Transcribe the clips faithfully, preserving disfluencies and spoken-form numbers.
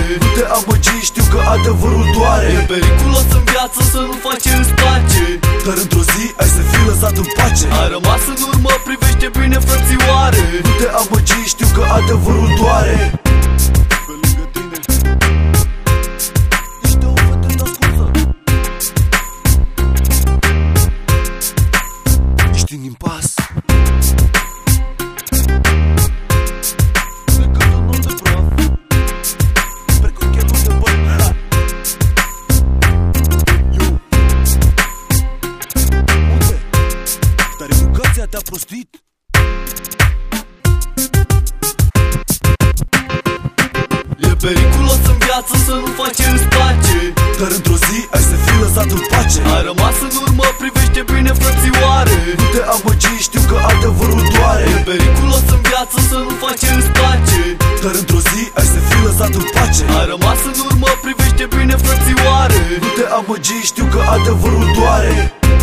Nu te amăgi, știu că adevărul doare. E periculos în viață să nu faci ce îți place, dar într-o zi ai să fii lăsat în pace. Ai rămas în urmă, privește bine, frățioare. Nu te amăgi, știu că adevărul doare. Pe lângă tine ești o fată nascunsă, ești în impas. Te-a prostit? E periculos în viață să nu faci ce îți place, dar într-o zi ai să fii lăsat în pace. Ai rămas în urmă, privește bine, frățioare. Nu te amăgi, știu că adevărul doare. E periculos în viață să nu faci ce îți place, dar într-o zi ai să fii lăsat în pace. Ai rămas în urmă, privește bine, frățioare. Nu te amăgi, știu că adevărul doare.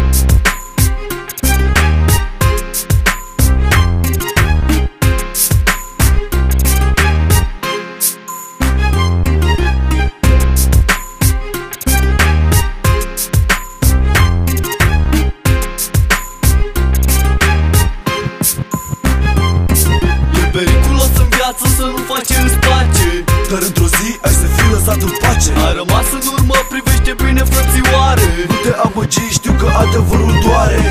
Periculos în viață să nu faci ce îți place, dar într-o zi ai să fii lăsat în pace. Ai rămas în urmă, privește bine, frățioare. Nu te amăgi, știu că adevărul doare.